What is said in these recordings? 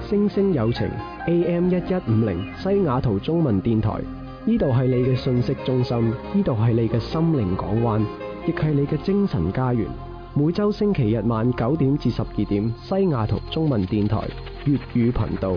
星星有情 AM1150 西雅圖中文電台，呢度係你嘅信息中心，呢度係你嘅心靈港灣，亦係你嘅精神家園。每周星期日晚9點至12點，西雅圖中文電台粵語頻道。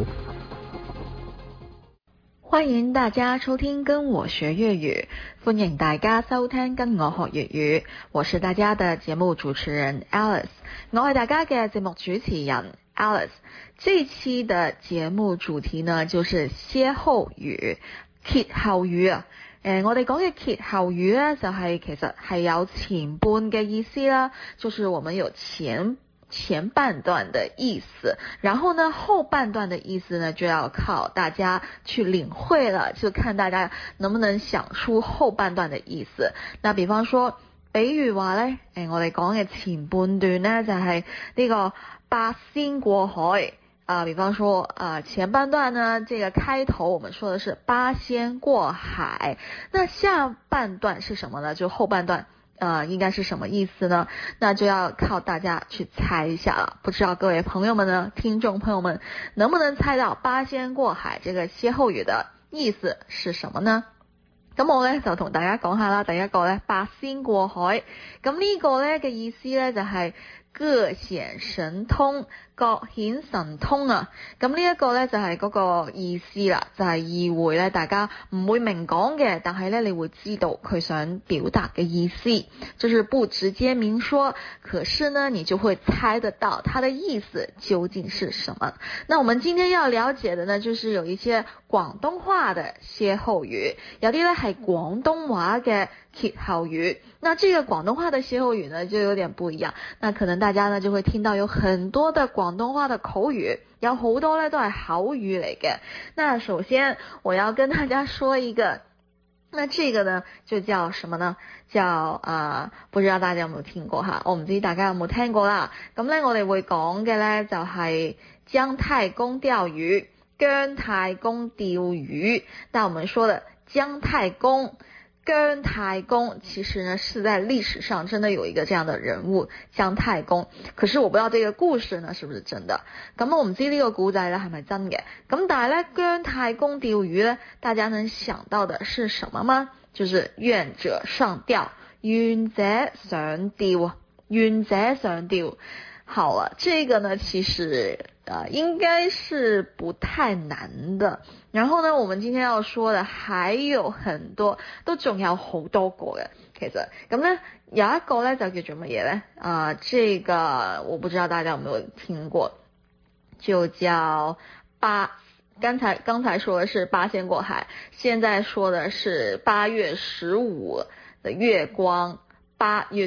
歡迎大家收聽跟我學粵語，歡迎大家收聽跟我學粵語，我是大家的節目主持人 Alice， 我係大家嘅節目主持人 Alice。 這一期的節目主題呢，就是歇後語，歇後語啊。我哋講嘅歇後語咧，就係其實係有前半嘅意思啦，就是我們有前半段的意思，然後呢後半段的意思呢就要靠大家去領會了，就看大家能不能想出後半段的意思。那比方說，比如話咧，我哋講嘅前半段呢，就係呢個八仙過海。比方說前半段呢，這個開頭我們說的是八仙過海，那下半段是什麼呢？就後半段應該是什麼意思呢？那就要靠大家去猜一下了。不知道各位朋友們呢，聽眾朋友們能不能猜到八仙過海這個歇後語的意思是什麼呢？咁我咧就同大家講下啦。第一個咧，八仙過海，咁呢個咧嘅意思咧就係各顯神通，各顯神通啊！咁呢一個呢，就係嗰個意思啦，就係意會呢，大家唔會明講嘅，但係呢，你會知道佢想表達嘅意思，就是不直接明說，可是呢你就會猜得到它的意思究竟是什麼。那我們今天要了解的呢，就是有一些廣東話的歇後語，有啲呢係廣東話嘅歇後語。那這個廣東話的歇後語呢就有點不一樣，那可能大家呢就會聽到有很多的廣東話的口語，有好多呢都係口語嚟嘅。那首先我要跟大家說一個，那這個呢就叫什麼呢？叫不知道大家有冇聽過哈？我唔知大家有冇聽過啦。咁呢我哋會講嘅呢就係姜太公釣魚，姜太公釣魚。但我們說的姜太公其實呢是在歷史上真的有一個這樣的人物姜太公，可是我不知道這個故事呢是不是真的。咁我唔知呢個古仔呢係咪真嘅。咁但係呢姜太公釣魚呢，大家能想到的是什麼嗎？就是願者上釣，願者上釣，願者上釣。好了，這個呢其實應該是不太難的。然後呢我們今天要說的還有很多，都仲有好多個嘅。其實咁呢有一個呢就叫做乜嘢呢？這個我不知道大家有沒有聽過，就叫剛才說的是八仙過海，現在說的是8月15的月光，8月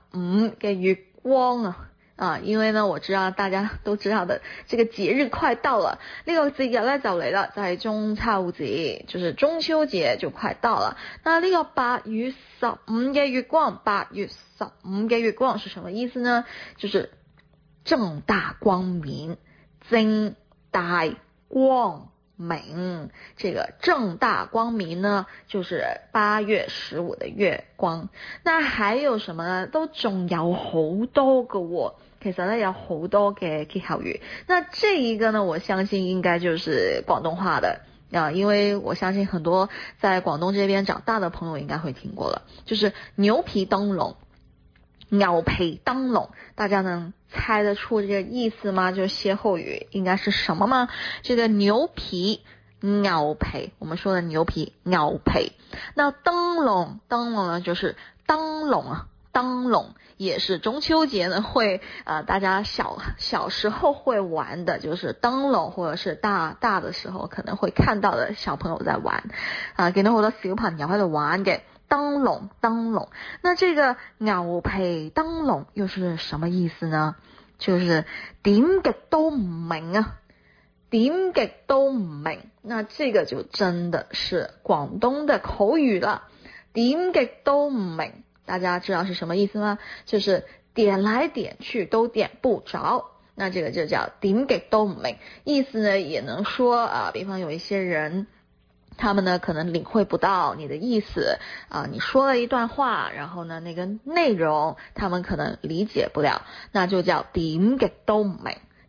15嘅月光因為呢我知道大家都知道的這個節日快到了，呢個節日呢就嚟啦，就係中秋節，就是中秋節就快到了。那呢個8月15嘅月光，8月15嘅月光是什麼意思呢？就是正大光明，正大光明，這個正大光明呢就是8月15的月光。那還有什麼呢？都仲有好多個喎。其實呢有好多嘅歇後語，那這一個呢我相信應該就是廣東話的因為我相信很多在廣東這邊長大的朋友應該會聽過了，就是牛皮燈籠，牛皮燈籠，大家能猜得出這個意思嗎？就是歇後語應該是什麼嗎？這個牛皮，我們說的牛皮，那燈籠呢就是燈籠也是中秋節呢會大家小時候會玩的，就是燈籠，或者是大的時候可能會看到的小朋友在玩見到好多小朋友喺度玩嘅燈籠。那這個牛皮燈籠又是什麼意思呢？就是點極都唔明點極都唔明。那這個就真的是廣東的口語了，點極都唔明。大家知道是什麼意思嗎？就是點來點去都點不着，那這個就叫點極都唔明。意思呢也能說比方有一些人他們呢可能領會不到你的意思你說了一段話，然後呢那個內容他們可能理解不了，那就叫點極都唔明。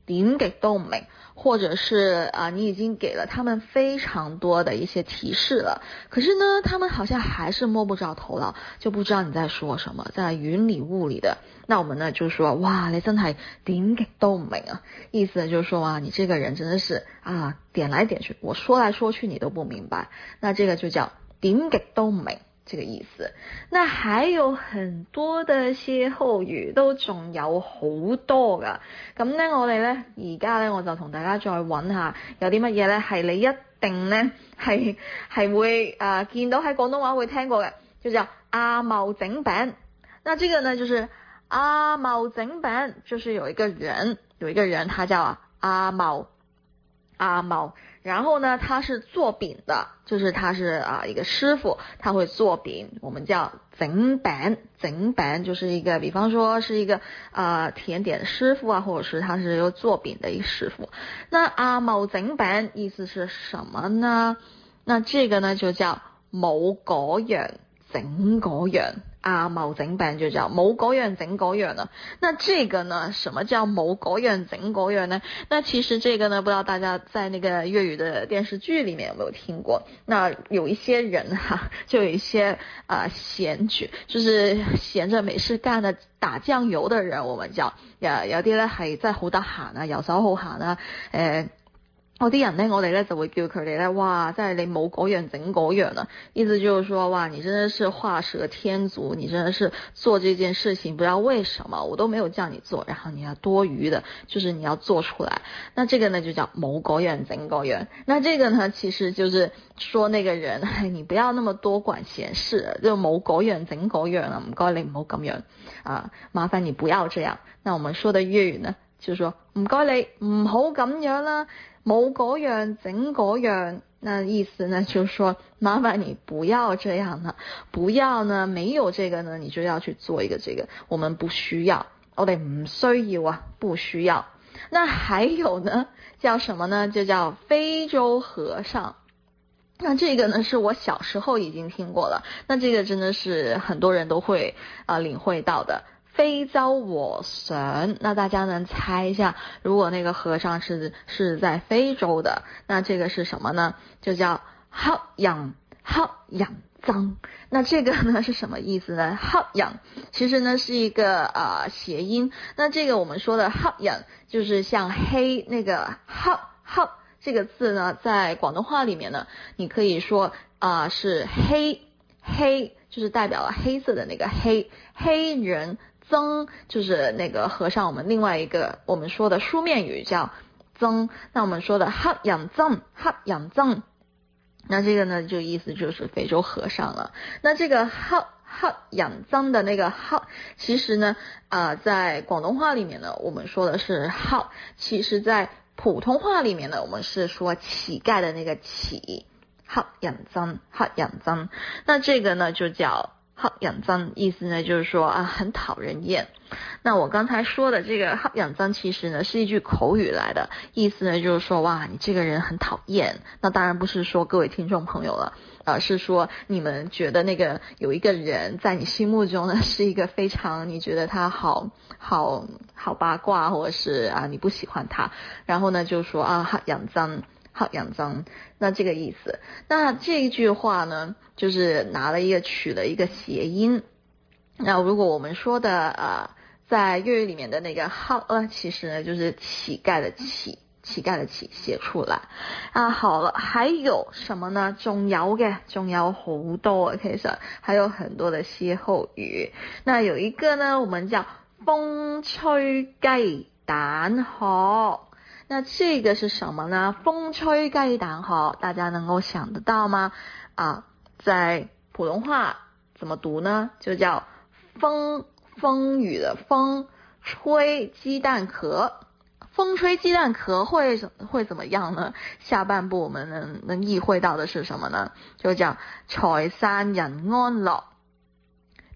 點極都唔明，或者是你已經給了他們非常多的一些提示了，可是呢他們好像還是摸不着頭腦，就不知道你在說什麼，在雲裡霧裡的。那我們呢就說，哇，你真係點極都唔明啊，意思就是說啊，你這個人真的是點來點去，我說來說去你都不明白，那這個就叫點極都唔明這個意思。那還有很多的歇後語都仲有好多噶，咁呢我哋呢而家呢我就同大家再揾下有啲乜嘢呢係你一定呢係會見到喺廣東話會聽過嘅，就叫阿茂整餅。那這個呢就是阿茂整餅，就是有一個人他叫阿茂，然後呢他是做餅的，就是他是一個師傅，他會做餅，我們叫整餅就是一個，比方說是一個甜點師傅或者是他是一個做餅的一個師傅。那阿茂整餅意思是什麼呢？那這個呢就叫冇嗰樣整嗰樣，阿茂整餅就叫冇嗰樣整嗰樣了。那這個呢，什麼叫冇嗰樣整嗰樣呢？那其實這個呢，不知道大家在那個粵語的電視劇裡面有沒有聽過？那有一些人就有一些閒舉，就是閒着沒事幹的打醬油的人，我們叫有啲咧係真係好得閒啊，遊手好閒啊，嗰啲人呢，我哋呢就會叫佢哋呢，哇，真係你冇嗰樣整嗰樣啊，意思就是說，哇，你真的是畫蛇添足，你真的是做這件事情不知道為什麼我都沒有叫你做，然後你要多餘的就是你要做出來，那這個呢就叫冇嗰樣整嗰樣。那這個呢其實就是說那個人你不要那麼多管閒事，就冇嗰樣整嗰樣啊，唔該你唔好咁樣麻煩你不要這樣。那我們說的粵語呢就是說唔該你唔好咁樣啦，冇嗰樣整嗰樣，那意思呢就是說麻煩你不要這樣了，不要呢沒有這個呢你就要去做一個這個，我們不需要，我哋唔需要啊，不需要。那還有呢叫什麼呢？就叫非洲和尚。那這個呢是我小時候已經聽過了，那這個真的是很多人都會領會到的。非洲和尚，那大家能猜一下，如果那個和尚是在非洲的，那這個是什麼呢？就叫黑人憎。那這個呢是什麼意思呢？黑人其實呢是一個諧音，那這個我們說的黑人就是像黑，那個黑這個字呢在廣東話裡面呢你可以說是黑，就是代表了黑色的那個黑人，憎就是那個和尚，我們另外一個我們說的書面語叫憎，那我們說的黑人憎，那這個呢就意思就是非洲和尚了。那這個黑人憎的那個黑，其實呢在廣東話裡面呢我們說的是黑，其實在普通話裡面呢我們是說乞丐的那個乞，黑人憎。那這個呢就叫黑人憎，意思呢就是說很討人厭。那我剛才說的這個黑人憎其實呢是一句口語來的，意思呢就是說，哇，你這個人很討厭。那當然不是說各位聽眾朋友了，是說你們覺得那個有一個人在你心目中呢是一個非常你覺得他好八卦，或者是你不喜歡他，然後呢就說黑人憎，那這個意思。那這一句話呢就是取了一個諧音。那如果我們說的在粵語裡面的那個黑其實呢就是乞丐的乞寫出來好了，還有什麼呢？仲有好多，其實還有很多的歇後語。那有一個呢我們叫風吹雞蛋殼。那這個是什麼呢？風吹雞蛋殼，大家能夠想得到嗎？在普通話怎麼讀呢？就叫風雨的風，吹雞蛋殼。風吹雞蛋殼會怎麼樣呢？下半部我們能意會到的是什麼呢？就叫財散人安樂。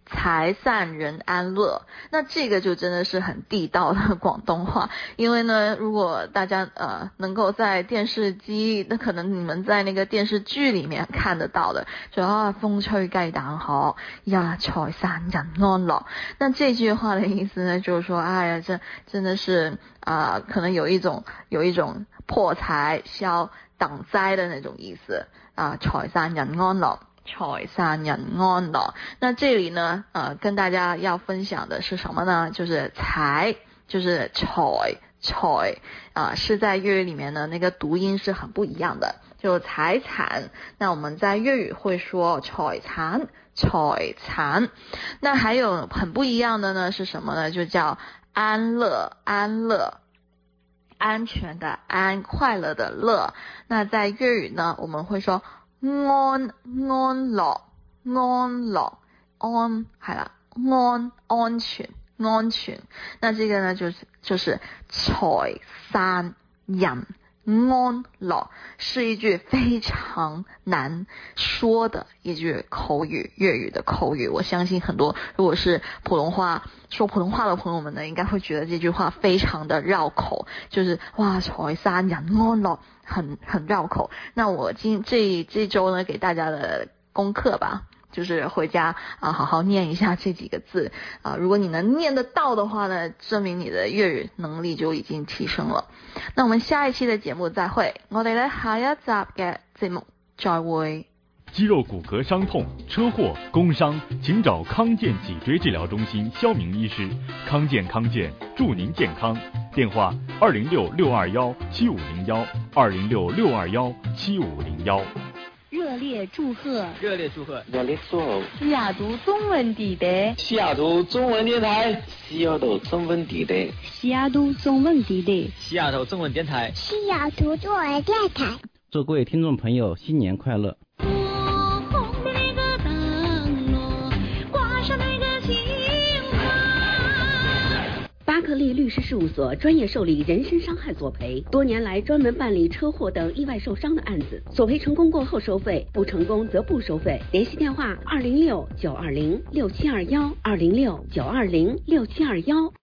财散人安乐。那这个就真的是很地道的广东话，因为呢，如果大家能够在电视机，那可能你们在那个电视剧里面看得到的，就风吹鸡蛋壳呀，财散人安乐。那这句话的意思呢，就是说，哎呀，这真的是可能有一种破财消挡灾的那种意思财散人安乐。财散人安乐。那这里呢跟大家要分享的是什么呢？就是财，就是财是在粤语里面呢那个读音是很不一样的，就财产。那我们在粤语会说财产。那还有很不一样的呢是什么呢？就叫安乐，安全的安，快乐的乐。那在粤语呢我们会说安樂，安全。那这个呢就是財散人安樂，是一句非常難說的一句口語，粵語的口語。我相信很多如果是說普通話的朋友們呢，應該會覺得這句話非常的繞口，就是哇，財散人安樂很繞口。那我這周呢給大家的功課吧，就是回家好好念一下這幾個字如果你能念得到的話呢，證明你的粵語能力就已經提升了。那我們下一期的節目再會，我哋呢下一集嘅節目再會。 肌肉骨骼傷痛、車禍、工傷，請找康健脊椎治療中心肖明醫師。康健，祝您健康。電話206-621-7501，206-621-7501。 熱烈祝賀西雅圖中文電台， 西雅圖中文電台， 西雅圖中文電台， 西雅圖中文電台， 西雅圖中文電台， 西雅圖中文電台。 祝各位聽眾朋友新年快樂。 巴克利律師事務所專業受理人身傷害索賠，多年來專門辦理車禍等意外受傷的案子，索賠成功過後收費，不成功則不收費。聯繫電話206-920-6721，206-920-6721。